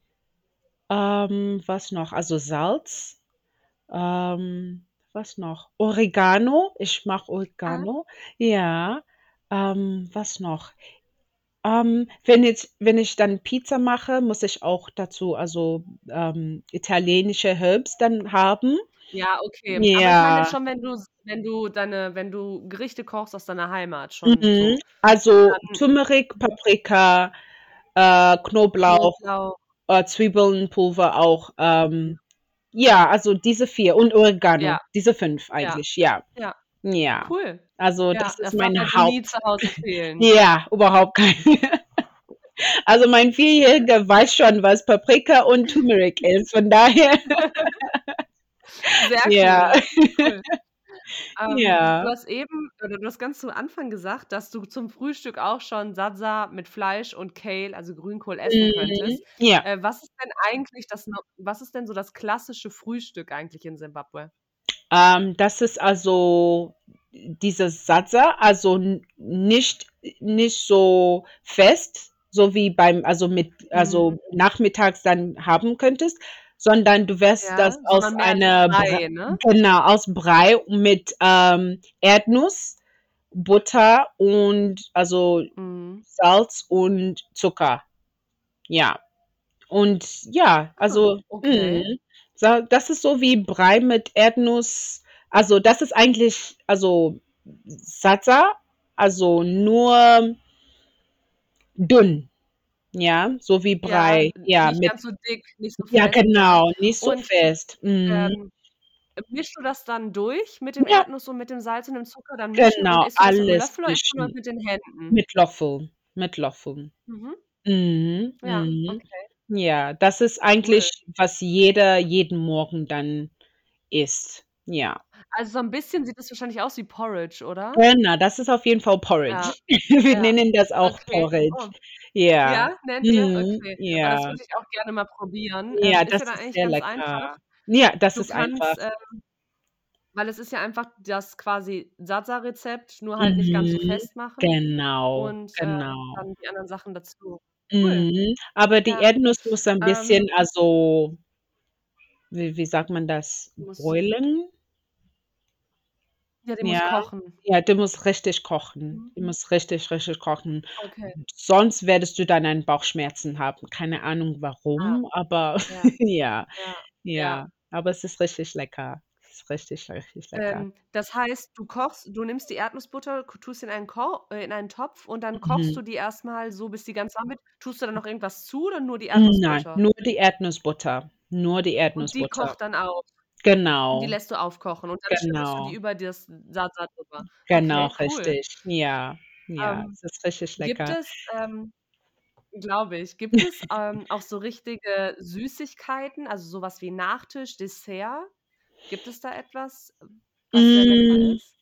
Speaker 2: ähm, was noch? Also Salz. Ähm, was noch? Oregano. Ich mache
Speaker 1: Ah.
Speaker 2: Oregano. Ja. Ähm, was noch? Ähm, wenn jetzt wenn ich dann Pizza mache, muss ich auch dazu also, ähm, italienische Herbs dann haben.
Speaker 1: Ja, okay. Aber ich meine jetzt
Speaker 2: Ja.
Speaker 1: schon, wenn du s wenn du deine wenn du Gerichte kochst aus deiner Heimat schon
Speaker 2: Mhm.
Speaker 1: so,
Speaker 2: Also
Speaker 1: dann
Speaker 2: Turmeric, Paprika, äh, Knoblauch,
Speaker 1: Knoblauch.
Speaker 2: äh, Zwiebelnpulver auch.
Speaker 1: Ja.
Speaker 2: Ähm, ja, also diese vier und Oregano.
Speaker 1: Ja,
Speaker 2: Diese fünf
Speaker 1: ja,
Speaker 2: eigentlich, ja.
Speaker 1: ja.
Speaker 2: Ja.
Speaker 1: Cool.
Speaker 2: Also,
Speaker 1: Ja,
Speaker 2: das ist
Speaker 1: das darf
Speaker 2: mein
Speaker 1: also
Speaker 2: Haupt
Speaker 1: nie zu Hause fehlen.
Speaker 2: ja, überhaupt kein also, mein Vierjähriger weiß schon, was Paprika und Turmeric ist, von daher
Speaker 1: Sehr
Speaker 2: ja.
Speaker 1: cool, cool. Ähm, du
Speaker 2: Ja.
Speaker 1: hast eben oder du hast ganz zu Anfang gesagt, dass du zum Frühstück auch schon Zaza mit Fleisch und Kale, also Grünkohl, essen
Speaker 2: Mhm.
Speaker 1: könntest.
Speaker 2: Ja.
Speaker 1: Äh, was ist denn eigentlich das no was ist denn so das klassische Frühstück eigentlich in Simbabwe?
Speaker 2: Ähm, das ist also dieses Zaza, also n nicht nicht so fest, so wie beim also mit
Speaker 1: Mhm.
Speaker 2: also nachmittags dann haben könntest, sondern du wirst das
Speaker 1: Ja,
Speaker 2: aus
Speaker 1: sondern mehr als
Speaker 2: einer Br
Speaker 1: Brei, ne?
Speaker 2: genau, aus Brei mit, ähm, Erdnuss, Butter und also
Speaker 1: Mhm.
Speaker 2: Salz und Zucker. Ja. Und ja,
Speaker 1: Ah,
Speaker 2: also
Speaker 1: okay.
Speaker 2: mhm. Sa das ist so wie Brei mit Erdnuss. Also, das ist eigentlich also Zaza, also nur dünn, ja, so wie
Speaker 1: Ja,
Speaker 2: Brei,
Speaker 1: n
Speaker 2: ja,
Speaker 1: nicht
Speaker 2: mit
Speaker 1: ganz so dick, nicht so
Speaker 2: ja
Speaker 1: fest, ja.
Speaker 2: genau, nicht so
Speaker 1: Und,
Speaker 2: fest. Mhm.
Speaker 1: ähm, mischst du das dann durch mit dem
Speaker 2: Ja,
Speaker 1: Erdnuss und mit dem Salz und dem Zucker dann mischen und
Speaker 2: genau,
Speaker 1: isst du das mit'm
Speaker 2: alles
Speaker 1: Löffel oder isst du das
Speaker 2: mischen.
Speaker 1: mit den Händen?
Speaker 2: Mit Löffel, mit Löffel.
Speaker 1: Mhm.
Speaker 2: Mhm,
Speaker 1: Ja,
Speaker 2: mhm.
Speaker 1: okay,
Speaker 2: Ja, das ist
Speaker 1: cool.
Speaker 2: eigentlich, was jeder jeden Morgen dann isst. Ja.
Speaker 1: Also, so 'n bisschen sieht das wahrscheinlich aus wie Porridge, oder?
Speaker 2: Genau, das ist auf jeden Fall
Speaker 1: Ja,
Speaker 2: Porridge. Wir
Speaker 1: ja.
Speaker 2: nennen das auch
Speaker 1: Okay.
Speaker 2: Porridge.
Speaker 1: Oh,
Speaker 2: Ja.
Speaker 1: ja, nennt ihr?
Speaker 2: Mhm.
Speaker 1: Okay. Oh, das
Speaker 2: Ja.
Speaker 1: würde ich auch gerne mal probieren. Ähm,
Speaker 2: Ja,
Speaker 1: ist
Speaker 2: das
Speaker 1: ja dann
Speaker 2: ist
Speaker 1: eigentlich
Speaker 2: sehr
Speaker 1: ganz
Speaker 2: lecker.
Speaker 1: einfach.
Speaker 2: Ja, das
Speaker 1: Du
Speaker 2: ist einfach.
Speaker 1: kannst, ähm weil es ist ja einfach das quasi Zaza-Rezept, nur halt nicht ganz so
Speaker 2: Mhm.
Speaker 1: fest machen
Speaker 2: Genau,
Speaker 1: und, äh,
Speaker 2: genau.
Speaker 1: dann die anderen Sachen dazu. Cool.
Speaker 2: Mhm. Aber die
Speaker 1: Ja.
Speaker 2: Erdnuss muss ein
Speaker 1: Ähm
Speaker 2: bisschen also wie wie sagt man das?
Speaker 1: Muss
Speaker 2: Boilen?
Speaker 1: Ja, die muss
Speaker 2: Ja,
Speaker 1: kochen.
Speaker 2: ja, die muss richtig kochen.
Speaker 1: Mhm.
Speaker 2: Die muss richtig, richtig kochen.
Speaker 1: Okay.
Speaker 2: Sonst werdest du dann einen Bauchschmerzen haben. Keine Ahnung
Speaker 1: Ah,
Speaker 2: warum, aber
Speaker 1: ja,
Speaker 2: ja,
Speaker 1: ja, ja.
Speaker 2: ja. Aber es ist richtig lecker. Es ist richtig, richtig lecker.
Speaker 1: Ähm, das heißt, du kochst du nimmst die Erdnussbutter, k tust in einen Ko äh, in einen Topf und dann kochst
Speaker 2: Mhm.
Speaker 1: du die erst mal so, bis die ganz warm wird. Tust du da noch irgendwas zu oder nur die
Speaker 2: Nein,
Speaker 1: Erdnussbutter?
Speaker 2: nur die Erdnussbutter. Nur die
Speaker 1: Und die
Speaker 2: Erdnussbutter.
Speaker 1: kocht dann auch? Und die
Speaker 2: Genau,
Speaker 1: lässt du aufkochen und dann schüttest du die
Speaker 2: genau,
Speaker 1: über das Zaza drüber.
Speaker 2: genau,
Speaker 1: Okay, cool.
Speaker 2: richtig. Ja, ja,
Speaker 1: Ähm,
Speaker 2: es ist richtig
Speaker 1: gibt
Speaker 2: lecker.
Speaker 1: es, ähm glaube ich, gibt es, ähm, auch so richtige Süßigkeiten, also so was wie Nachtisch, Dessert? Gibt es da etwas, was sehr lecker
Speaker 2: Hm,
Speaker 1: ist?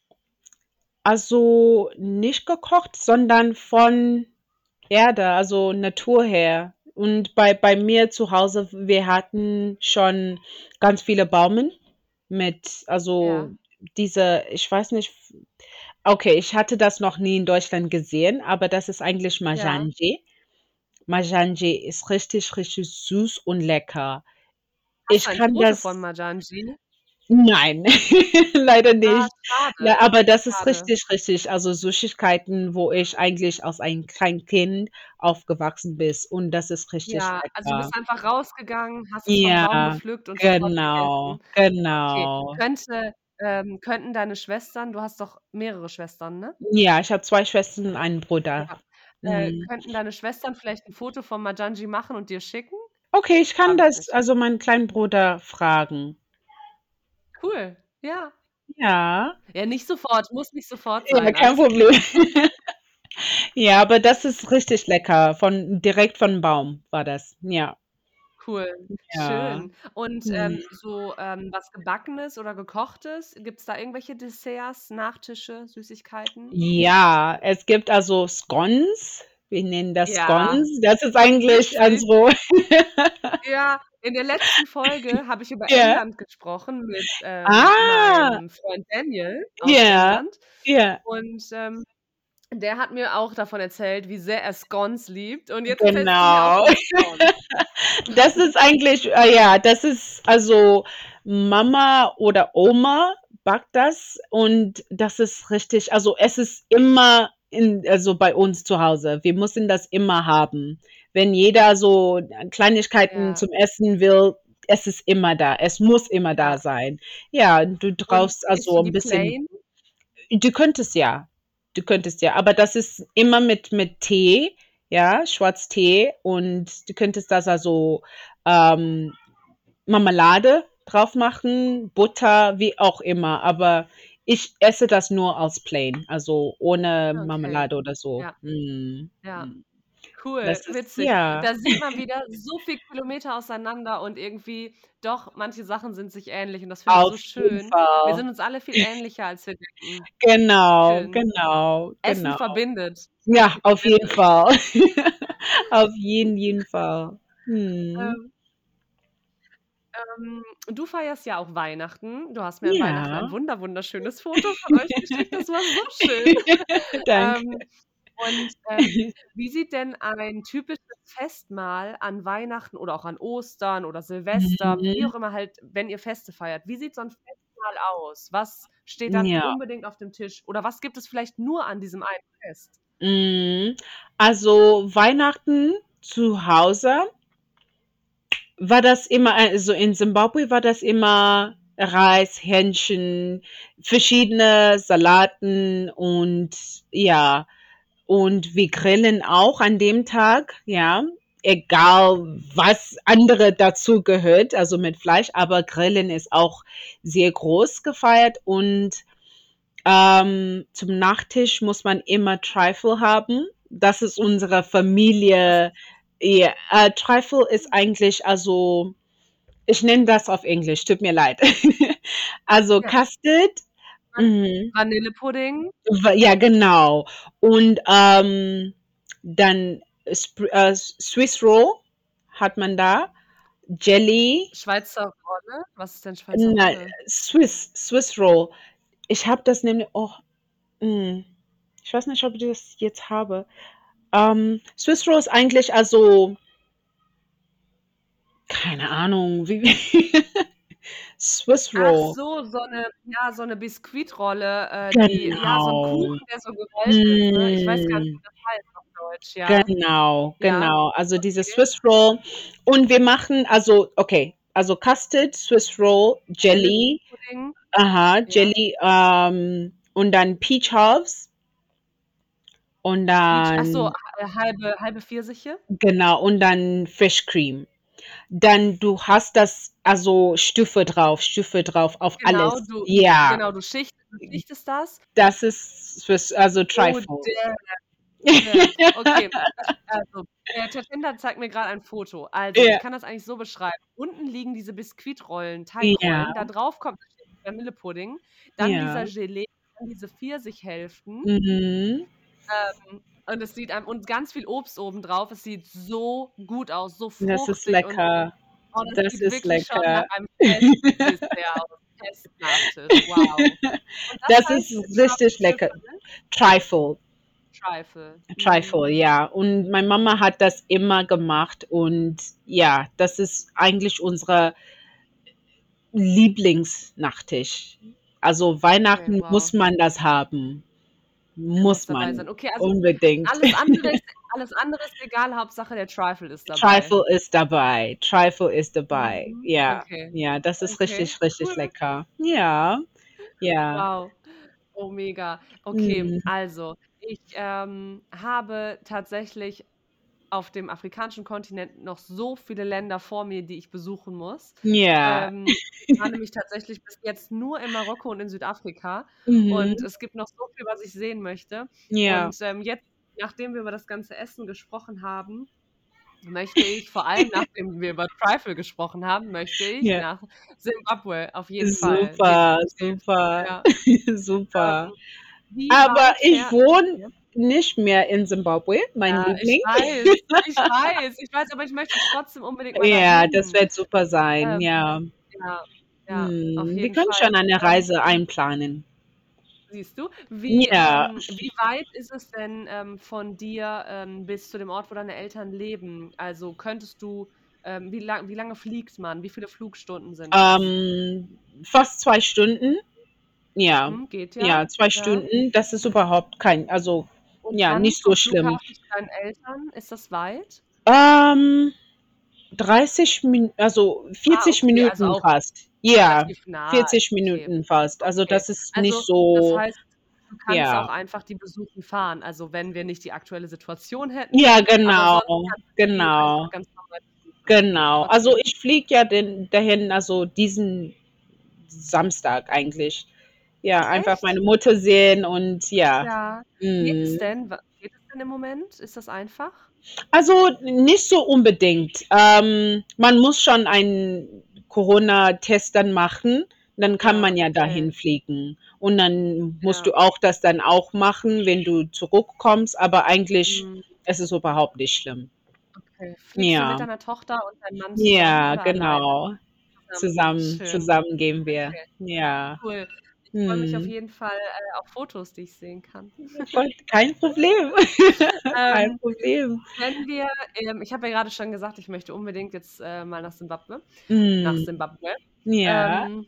Speaker 2: also nicht gekocht, sondern von Erde, also Natur her. Und bei bei mir zu Hause, wir hatten schon ganz viele Bäume mit also
Speaker 1: Ja.
Speaker 2: diese ich weiß nicht, Okay, ich hatte das noch nie in Deutschland gesehen, aber das ist eigentlich
Speaker 1: Ja.
Speaker 2: Majanje. Majanje ist richtig, richtig süß und lecker.
Speaker 1: Hast
Speaker 2: Ich
Speaker 1: du ein
Speaker 2: kann
Speaker 1: Foto von
Speaker 2: das
Speaker 1: Majanje?
Speaker 2: Nein, leider
Speaker 1: Ah,
Speaker 2: nicht.
Speaker 1: schade,
Speaker 2: Ja, aber das ist
Speaker 1: schade.
Speaker 2: richtig, richtig also Süßigkeiten, wo ich eigentlich als ein Kleinkind aufgewachsen bist und das ist richtig
Speaker 1: Ja, also du
Speaker 2: lecker.
Speaker 1: bist einfach rausgegangen, hast es vom Baum
Speaker 2: Ja,
Speaker 1: gepflückt und sofort
Speaker 2: genau,
Speaker 1: gegessen. Okay,
Speaker 2: genau.
Speaker 1: könnte ähm, könnten deine Schwestern du hast doch mehrere Schwestern, ne?
Speaker 2: Ja, ich habe zwei Schwestern und einen Bruder.
Speaker 1: Ja. Äh,
Speaker 2: Mhm.
Speaker 1: könnten deine Schwestern vielleicht 'n Foto von Majanje machen und dir schicken?
Speaker 2: Okay, ich kann
Speaker 1: Frage ich
Speaker 2: das
Speaker 1: mich.
Speaker 2: also meinen kleinen Bruder fragen.
Speaker 1: Cool, ja.
Speaker 2: Ja.
Speaker 1: Ja, nicht sofort, muss nicht sofort
Speaker 2: Ja,
Speaker 1: sein,
Speaker 2: kein
Speaker 1: alles gut.
Speaker 2: Problem. Ja, aber das ist richtig lecker, von direkt von Baum war das, ja.
Speaker 1: Cool,
Speaker 2: Ja.
Speaker 1: schön. Und,
Speaker 2: Mhm.
Speaker 1: ähm, so, ähm, was Gebackenes oder Gekochtes, gibt's da irgendwelche Desserts, Nachtische, Süßigkeiten?
Speaker 2: Ja, es gibt also Scones. Wir nennen das
Speaker 1: Ja,
Speaker 2: Scones. Das ist eigentlich
Speaker 1: witzig.
Speaker 2: also
Speaker 1: Ja, in der letzten Folge habe ich über
Speaker 2: Ja.
Speaker 1: England gesprochen mit, ähm,
Speaker 2: Ah.
Speaker 1: meinem Freund Daniel aus
Speaker 2: Ja,
Speaker 1: England
Speaker 2: ja.
Speaker 1: und, ähm, der hat mir auch davon erzählt, wie sehr er Scones liebt und jetzt erzählst du mir auch
Speaker 2: Genau.
Speaker 1: von Scones.
Speaker 2: Das ist eigentlich äh, ja, das ist also Mama oder Oma backt das und das ist richtig also es ist immer in also bei uns zu Hause. Wir müssen das immer haben. Wenn jeder so Kleinigkeiten
Speaker 1: Ja.
Speaker 2: zum Essen will, es ist immer da. Es muss immer da
Speaker 1: Ja.
Speaker 2: sein. Ja, du
Speaker 1: Und
Speaker 2: brauchst
Speaker 1: isst
Speaker 2: also
Speaker 1: du
Speaker 2: 'n
Speaker 1: die
Speaker 2: bisschen
Speaker 1: plain?
Speaker 2: du könntest ja. Du könntest ja, aber das ist immer mit mit Tee, ja, Schwarztee und du könntest das also, ähm, Marmelade drauf machen, Butter, wie auch immer, aber ich esse das nur als plain, also ohne
Speaker 1: Okay.
Speaker 2: Marmelade oder so.
Speaker 1: Ja.
Speaker 2: Mhm,
Speaker 1: Ja.
Speaker 2: mhm.
Speaker 1: Cool,
Speaker 2: Das ist
Speaker 1: witzig.
Speaker 2: ja.
Speaker 1: Da sieht man wieder so viel Kilometer auseinander und irgendwie doch, manche Sachen sind sich ähnlich und das finde ich
Speaker 2: Auf
Speaker 1: so
Speaker 2: jeden
Speaker 1: schön. Wir
Speaker 2: Fall.
Speaker 1: sind uns alle viel ähnlicher, als wir denken.
Speaker 2: Genau,
Speaker 1: Schön.
Speaker 2: genau,
Speaker 1: Essen
Speaker 2: genau.
Speaker 1: verbindet.
Speaker 2: Ja,
Speaker 1: Essen
Speaker 2: auf jeden
Speaker 1: verbindet.
Speaker 2: Fall. Auf jeden, jeden Fall. Mhm.
Speaker 1: Ähm ähm, du feierst ja auch Weihnachten. Du hast mir an Weihnachten ein
Speaker 2: Ja.
Speaker 1: wunder wunderschönes Foto von euch geschickt. Das war so schön.
Speaker 2: Danke.
Speaker 1: Ähm, und, ähm, wie sieht denn ein typisches Festmahl an Weihnachten oder auch an Ostern oder Silvester, wie
Speaker 2: Mhm.
Speaker 1: auch immer halt, wenn ihr Feste feiert wie sieht so 'n Festmahl aus? Was steht dann
Speaker 2: Ja.
Speaker 1: unbedingt auf dem Tisch? Oder was gibt es vielleicht nur an diesem einen Fest?
Speaker 2: Mhm. Also, Weihnachten zu Hause war das immer also in Simbabwe war das immer Reis, Hähnchen, verschiedene Salaten und ja. Und wir grillen auch an dem Tag, ja, egal was andere dazu gehört, also mit Fleisch, aber Grillen ist auch sehr groß gefeiert und, ähm, zum Nachtisch muss man immer Trifle haben. Das ist unsere
Speaker 1: Was
Speaker 2: Familie ja, äh, Trifle ist eigentlich also ich nenne das auf Englisch, tut mir leid. Also
Speaker 1: Ja.
Speaker 2: Custard
Speaker 1: Van
Speaker 2: mhm.
Speaker 1: Vanillepudding.
Speaker 2: W ja, genau. Und, ähm, dann Spr äh, Swiss Roll hat man da, Jelly.
Speaker 1: Schweizer Rolle? Was ist denn Schweizer
Speaker 2: Nein,
Speaker 1: Rolle?
Speaker 2: Swiss Swiss Roll. Ich habe das nämlich oh, hm, ich weiß nicht, ob ich das jetzt habe. Ähm, Swiss Roll ist eigentlich also keine Ahnung, wie Swiss
Speaker 1: Ach
Speaker 2: Roll.
Speaker 1: so, so 'ne ja, so 'ne Biskuitrolle, äh, die ja, so 'n
Speaker 2: Genau.
Speaker 1: Kuchen, der so gerollt ist, ne? Ich weiß gar nicht,
Speaker 2: Hm.
Speaker 1: wie das heißt auf Deutsch, ja.
Speaker 2: Genau,
Speaker 1: Ja,
Speaker 2: genau. Also diese
Speaker 1: okay.
Speaker 2: Swiss Roll und wir machen also okay, also Custard, Swiss Roll, Jelly
Speaker 1: Vanillepudding.
Speaker 2: aha,
Speaker 1: Ja.
Speaker 2: Jelly, ähm, und dann Peach Halves. Und
Speaker 1: Peach ach so,
Speaker 2: dann
Speaker 1: ha halbe halbe Pfirsiche?
Speaker 2: genau, und dann Fish Cream. Dann du hast das also Stufe drauf Stufe drauf auf
Speaker 1: Genau,
Speaker 2: alles.
Speaker 1: du
Speaker 2: Ja.
Speaker 1: genau, du schicht du schichtest das.
Speaker 2: Das ist Swiss also
Speaker 1: Oh
Speaker 2: Trifle.
Speaker 1: damn, damn. Okay, ich also, der Chatfinder zeigt mir grad ein Foto. Also, ich
Speaker 2: Ja.
Speaker 1: kann das eigentlich so beschreiben. Unten liegen diese Biskuitrollen,
Speaker 2: Ja.
Speaker 1: Teigrollen, da drauf kommt Vanillepudding, dann dieser
Speaker 2: Ja.
Speaker 1: Gelee, dann diese Pfirsichhälften.
Speaker 2: Mhm.
Speaker 1: Ähm, und es sieht einem und ganz viel Obst obendrauf. Es sieht so gut aus, so
Speaker 2: Das ist
Speaker 1: fruchtig und
Speaker 2: lecker.
Speaker 1: oh, das
Speaker 2: Das
Speaker 1: sieht
Speaker 2: ist
Speaker 1: wirklich schon nach
Speaker 2: lecker.
Speaker 1: einem Festdessert aus. Festnachtisch, wow. Und das
Speaker 2: Das ist
Speaker 1: heißt
Speaker 2: richtig lecker.
Speaker 1: Trüffel?
Speaker 2: Trifle.
Speaker 1: Trifle. Mhm.
Speaker 2: Trifle, ja. Und meine Mama hat das immer gemacht und ja, das ist eigentlich unsere Lieblingsnachtisch. Also
Speaker 1: Okay,
Speaker 2: Weihnachten muss
Speaker 1: wow.
Speaker 2: man das haben.
Speaker 1: Der muss
Speaker 2: Muss
Speaker 1: dabei
Speaker 2: man.
Speaker 1: sein. Okay, also
Speaker 2: Unbedingt.
Speaker 1: alles andere ist alles andere ist egal, Hauptsache der Trifle ist dabei.
Speaker 2: Trifle ist dabei. Trifle ist dabei.
Speaker 1: Mhm.
Speaker 2: Ja,
Speaker 1: Okay,
Speaker 2: ja, das ist
Speaker 1: okay,
Speaker 2: richtig, richtig
Speaker 1: cool.
Speaker 2: lecker. Ja, ja.
Speaker 1: Wow. Oh, mega. Okay,
Speaker 2: Mhm.
Speaker 1: also ich, ähm, habe tatsächlich auf dem afrikanischen Kontinent noch so viele Länder vor mir, die ich besuchen muss.
Speaker 2: Ja.
Speaker 1: Ähm, ich war nämlich tatsächlich bis jetzt nur in Marokko und in Südafrika und
Speaker 2: Mhm.
Speaker 1: es gibt noch so viel, was ich sehen möchte.
Speaker 2: Ja.
Speaker 1: Und, ähm, jetzt, nachdem wir über das ganze Essen gesprochen haben, möchte ich vor allem, nachdem wir über Trifle gesprochen haben, möchte ich
Speaker 2: Ja.
Speaker 1: nach Simbabwe auf jeden Fall
Speaker 2: Super,
Speaker 1: definitiv.
Speaker 2: super,
Speaker 1: Ja.
Speaker 2: super.
Speaker 1: Ähm, wie
Speaker 2: Aber
Speaker 1: weit
Speaker 2: ich
Speaker 1: fährt
Speaker 2: wohne
Speaker 1: ja?
Speaker 2: nicht mehr in Simbabwe, mein
Speaker 1: Ja, ich
Speaker 2: Liebling.
Speaker 1: weiß, ich weiß, ich weiß, aber ich möchte trotzdem unbedingt mal
Speaker 2: Ja, das
Speaker 1: dahin.
Speaker 2: wird super sein,
Speaker 1: Ähm,
Speaker 2: ja.
Speaker 1: ja, ja, auf
Speaker 2: Mhm, wir
Speaker 1: jeden
Speaker 2: können
Speaker 1: Fall.
Speaker 2: schon eine
Speaker 1: Ähm,
Speaker 2: Reise einplanen.
Speaker 1: siehst du, wie,
Speaker 2: Ja.
Speaker 1: ähm wie weit ist es denn, ähm, von dir, ähm, bis zu dem Ort, wo deine Eltern leben? Also, könntest du ähm, wie lang wie lange fliegt man? Wie viele Flugstunden sind das?
Speaker 2: Ähm, fast zwei Stunden. Ja,
Speaker 1: Mhm, geht ja,
Speaker 2: ja, zwei
Speaker 1: ja.
Speaker 2: Stunden, das ist überhaupt kein also,
Speaker 1: Und
Speaker 2: ja,
Speaker 1: dann
Speaker 2: nicht so
Speaker 1: vom
Speaker 2: schlimm.
Speaker 1: Flughafen zu deinen Eltern, ist das weit?
Speaker 2: Ähm, dreißig Min also
Speaker 1: Ah,
Speaker 2: vierzig
Speaker 1: okay, also
Speaker 2: Minuten
Speaker 1: auch
Speaker 2: fast. Ja,
Speaker 1: relativ nah.
Speaker 2: vierzig
Speaker 1: Okay,
Speaker 2: Minuten fast. Also,
Speaker 1: okay.
Speaker 2: das ist nicht
Speaker 1: Also, das
Speaker 2: so
Speaker 1: heißt, du kannst
Speaker 2: ja.
Speaker 1: auch einfach die besuchen fahren, also, wenn wir nicht die aktuelle Situation hätten,
Speaker 2: Ja,
Speaker 1: aber
Speaker 2: genau,
Speaker 1: sonst kannst du die einfach
Speaker 2: genau,
Speaker 1: ganz normal besuchen.
Speaker 2: genau. Also,
Speaker 1: Okay.
Speaker 2: ich fliege ja den dahin, also, diesen Samstag eigentlich. Ja, einfach
Speaker 1: Echt?
Speaker 2: meine Mutter sehen und ja.
Speaker 1: Ja. Geht es
Speaker 2: Mhm.
Speaker 1: denn? Wa geht es denn im Moment? Ist das einfach?
Speaker 2: Also, nicht so unbedingt. Ähm, man muss schon einen Corona-Test dann machen, dann kann
Speaker 1: Ja,
Speaker 2: man ja
Speaker 1: okay.
Speaker 2: dahin fliegen. Und dann musst
Speaker 1: Ja.
Speaker 2: du auch das dann auch machen, wenn du zurückkommst, aber eigentlich
Speaker 1: Mhm.
Speaker 2: es ist überhaupt nicht schlimm.
Speaker 1: Okay. Fliegst du mit
Speaker 2: Ja.
Speaker 1: deiner Tochter und deinem Mann zusammen
Speaker 2: Ja,
Speaker 1: oder alleine?
Speaker 2: genau.
Speaker 1: Zusammen.
Speaker 2: Zusammen
Speaker 1: Schön.
Speaker 2: zusammen gehen wir.
Speaker 1: Okay,
Speaker 2: Ja.
Speaker 1: cool. Ich freue mich auf
Speaker 2: Mhm.
Speaker 1: jeden Fall, äh, auf Fotos, die ich sehen kann.
Speaker 2: Voll kein Problem. Kein
Speaker 1: Ähm,
Speaker 2: Problem.
Speaker 1: wenn wir ähm, ich habe ja grade schon gesagt, ich möchte unbedingt jetzt, äh, mal nach Simbabwe nach
Speaker 2: Mhm.
Speaker 1: Simbabwe.
Speaker 2: Ja.
Speaker 1: Ähm,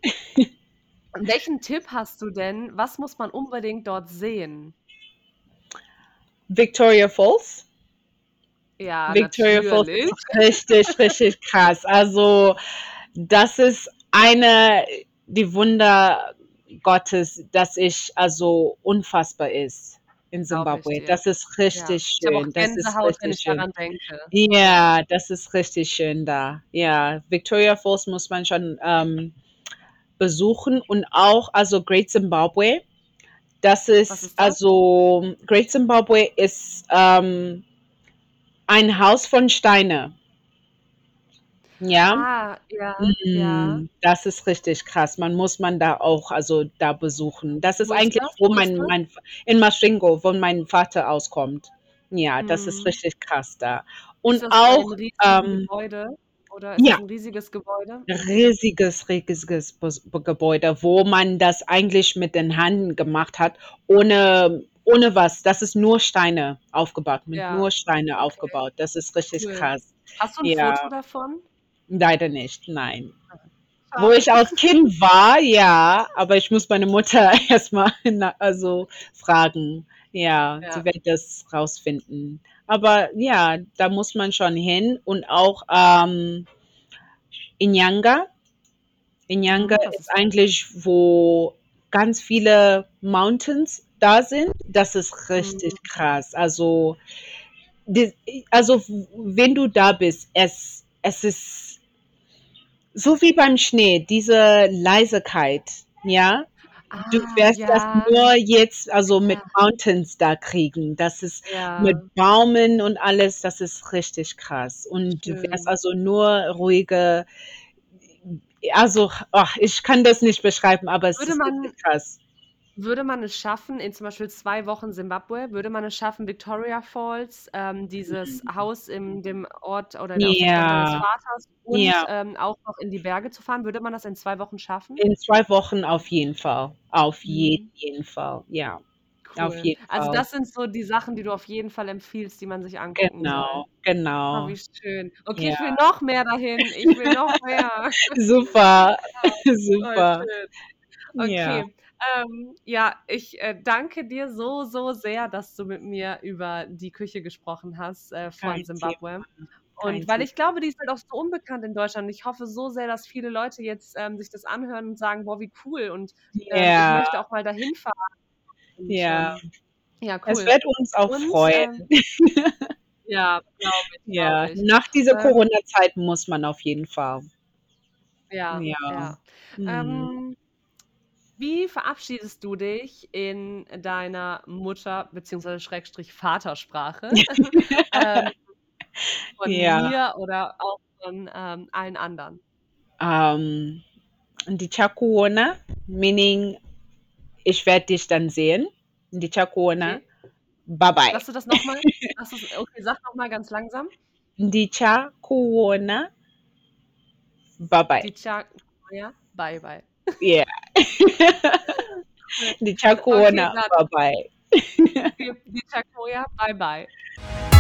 Speaker 1: welchen Tipp hast du denn? Was muss man unbedingt dort sehen?
Speaker 2: Victoria Falls?
Speaker 1: Ja,
Speaker 2: Victoria Falls
Speaker 1: natürlich.
Speaker 2: ist richtig, richtig krass. Also, das ist eine die Wunder Gottes, das ich also unfassbar ist in
Speaker 1: Glaube ich
Speaker 2: Simbabwe.
Speaker 1: dir.
Speaker 2: Das ist
Speaker 1: Ja.
Speaker 2: richtig
Speaker 1: Ich habe auch
Speaker 2: schön. Das ist
Speaker 1: Gänsehaut, wenn
Speaker 2: richtig
Speaker 1: ich
Speaker 2: schön.
Speaker 1: daran denke. Ja.
Speaker 2: Ja, das ist richtig schön da. Ja, Victoria Falls muss man schon, ähm, besuchen und auch also Great Zimbabwe. Das
Speaker 1: Was
Speaker 2: ist
Speaker 1: ist das?
Speaker 2: also Great Zimbabwe ist, ähm ein Haus von Steine. Ja?
Speaker 1: Ah, ja, ja.
Speaker 2: Mhm, das ist richtig krass. Man muss man da auch also, da besuchen. Das ist
Speaker 1: Wo ist
Speaker 2: eigentlich,
Speaker 1: das?
Speaker 2: wo
Speaker 1: Wo ist
Speaker 2: mein
Speaker 1: das?
Speaker 2: mein V in Masvingo, wo mein Vater auskommt. Ja, das ist
Speaker 1: Mhm.
Speaker 2: richtig krass da.
Speaker 1: Ist
Speaker 2: Und
Speaker 1: das
Speaker 2: auch,
Speaker 1: ein riesen
Speaker 2: ähm
Speaker 1: Gebäude oder ist das
Speaker 2: ja,
Speaker 1: 'n riesiges Gebäude? Mhm.
Speaker 2: riesiges, riesiges Bus Gebäude, wo man das eigentlich mit den Händen gemacht hat, ohne ohne was. Das ist nur Steine aufgebaut mit
Speaker 1: Ja,
Speaker 2: nur Steine
Speaker 1: okay,
Speaker 2: aufgebaut. Das ist richtig
Speaker 1: cool.
Speaker 2: krass.
Speaker 1: Hast du 'n Foto
Speaker 2: Ja.
Speaker 1: davon?
Speaker 2: Leider nicht, nein.
Speaker 1: Ah,
Speaker 2: Wo
Speaker 1: schade.
Speaker 2: ich als Kind war, ja, aber ich muss meine Mutter erst mal na also, fragen. Ja, sie
Speaker 1: Ja.
Speaker 2: wird das rausfinden. Aber ja, da muss man schon hin und auch, ähm, Inyanga. Inyanga
Speaker 1: Mhm, was
Speaker 2: ist
Speaker 1: ist das?
Speaker 2: eigentlich, wo ganz viele Mountains da sind. Das ist richtig
Speaker 1: Mhm.
Speaker 2: krass. Also, d also, w wenn du da bist, es es ist so wie beim Schnee, diese Leisigkeit, ja? Du
Speaker 1: Ah,
Speaker 2: wirst das
Speaker 1: ja.
Speaker 2: nur jetzt also, mit
Speaker 1: Ja.
Speaker 2: Mountains da kriegen. Das ist mit
Speaker 1: Ja.
Speaker 2: Bäumen und alles, das ist richtig krass. Und du wirst
Speaker 1: Schön.
Speaker 2: also nur ruhige also, ach, ich kann das nicht beschreiben, aber es
Speaker 1: Würde
Speaker 2: ist
Speaker 1: man
Speaker 2: richtig krass.
Speaker 1: würde man es schaffen, in zum Beispiel zwei Wochen Simbabwe, würde man es schaffen, Victoria Falls, ähm, dieses
Speaker 2: Mhm.
Speaker 1: Haus in dem Ort oder aus der Stadt deines
Speaker 2: Ja,
Speaker 1: Vaters und,
Speaker 2: ja.
Speaker 1: ähm, auch noch in die Berge zu fahren? Würde man das in zwei Wochen schaffen?
Speaker 2: In zwei Wochen auf jeden Fall. Auf jeden,
Speaker 1: Mhm.
Speaker 2: jeden Fall, ja. Auf
Speaker 1: Cool.
Speaker 2: jeden
Speaker 1: Also,
Speaker 2: Fall.
Speaker 1: das sind so die Sachen, die du auf jeden Fall empfiehlst, die man sich angucken soll.
Speaker 2: Genau,
Speaker 1: Oh,
Speaker 2: genau.
Speaker 1: wie schön. Okay,
Speaker 2: Ja.
Speaker 1: ich will noch mehr dahin. Ich will noch mehr.
Speaker 2: Super,
Speaker 1: Oh,
Speaker 2: super.
Speaker 1: schön.
Speaker 2: Ja,
Speaker 1: Okay, ähm, ja, ich, äh, danke dir so, so sehr, dass du mit mir über die Küche gesprochen hast, äh, von
Speaker 2: kein Thema,
Speaker 1: Simbabwe.
Speaker 2: kein
Speaker 1: Und weil
Speaker 2: Thema.
Speaker 1: ich glaube, die ist halt auch so unbekannt in Deutschland. Ich hoffe so sehr, dass viele Leute jetzt, ähm, sich das anhören und sagen: „Boah, wie cool und, ähm, ich
Speaker 2: Ja,
Speaker 1: möchte auch mal dahin fahren." Und,
Speaker 2: ja.
Speaker 1: ähm, ja,
Speaker 2: Es
Speaker 1: cool.
Speaker 2: wird uns auch
Speaker 1: Und,
Speaker 2: freuen.
Speaker 1: ähm ja, glaube ich,
Speaker 2: Ja,
Speaker 1: glaube ich.
Speaker 2: nach dieser
Speaker 1: Ähm,
Speaker 2: Corona-Zeit muss man auf jeden Fall.
Speaker 1: ja,
Speaker 2: Ja.
Speaker 1: ja.
Speaker 2: Mhm.
Speaker 1: Ähm Wie verabschiedest du dich in deiner Mutter beziehungsweise Schrägstrich Vatersprache, ähm, von
Speaker 2: Ja,
Speaker 1: mir oder auch von, ähm, allen anderen?
Speaker 2: ähm, Ndichakuona, meaning ich werde dich dann sehen. Ndichakuona,
Speaker 1: Okay.
Speaker 2: bye bye.
Speaker 1: Sagst du das noch mal? Sagst du's okay, sag noch mal ganz langsam.
Speaker 2: Ndichakuona, bye bye.
Speaker 1: Die Cha ja, bye, bye.
Speaker 2: Yeah.
Speaker 1: Cool. Okay,
Speaker 2: Ndichakuona,
Speaker 1: dann
Speaker 2: bye bye.
Speaker 1: die die Chakoya, bye, bye.